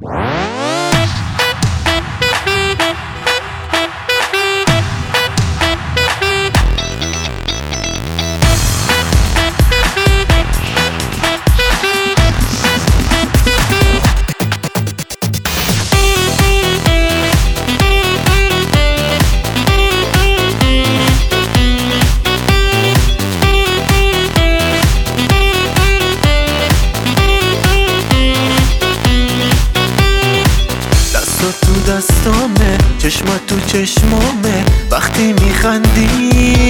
تو دستامه، چشمات تو چشمامه، وقتی میخندی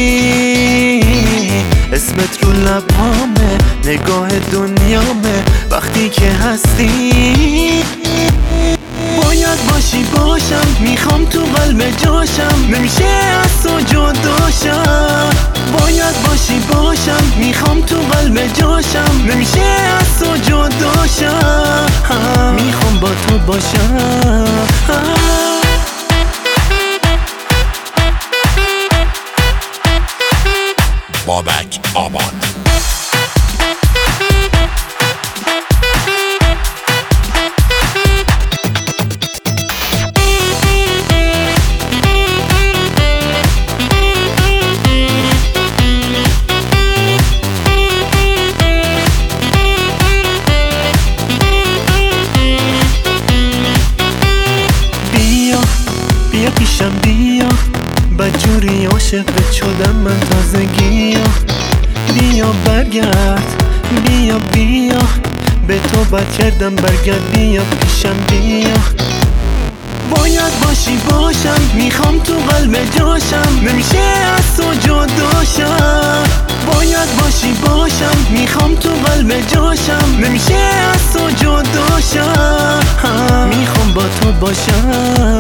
اسمت رو لبامه، نگاه دنیامه وقتی که هستی. باید باشی باشم، میخوام تو قلب جاشم، نمیشه از تو جداشم. باید باشی باشم، میخوام تو قلب جاشم، نمیشه از تو جداشم. میخوام با تو باشم. بابک آباد. بیا پیشم بیا، بدجوری عاشقت شدم من تازگی. بیا برگرد، بیا بیا، به تو بد کردم برگرد، بیا پیشم بیا. باید باشی باشم، میخوام تو قلب جاشم، نمیشه از تو جداشم. باید باشی باشم، میخوام تو قلب جاشم، نمیشه از تو جداشم. میخوام با تو باشم.